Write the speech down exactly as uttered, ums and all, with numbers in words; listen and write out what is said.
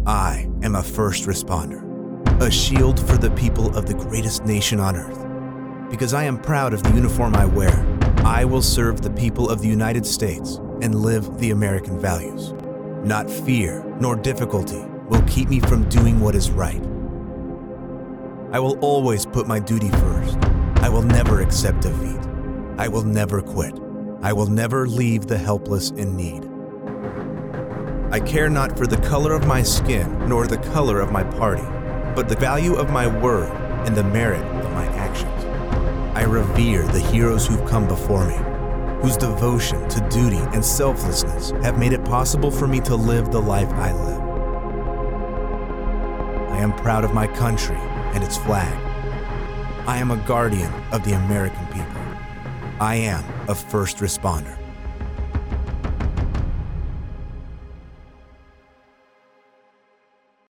I am a first responder, a shield for the people of the greatest nation on earth. Because I am proud of the uniform I wear, I will serve the people of the United States and live the American values. Not fear nor difficulty will keep me from doing what is right. I will always put my duty first. I will never accept defeat. I will never quit. I will never leave the helpless in need. I care not for the color of my skin nor the color of my party, but the value of my word and the merit of my actions. I revere the heroes who've come before me, whose devotion to duty and selflessness have made it possible for me to live the life I live. I am proud of my country and its flag. I am a guardian of the American people. I am a first responder.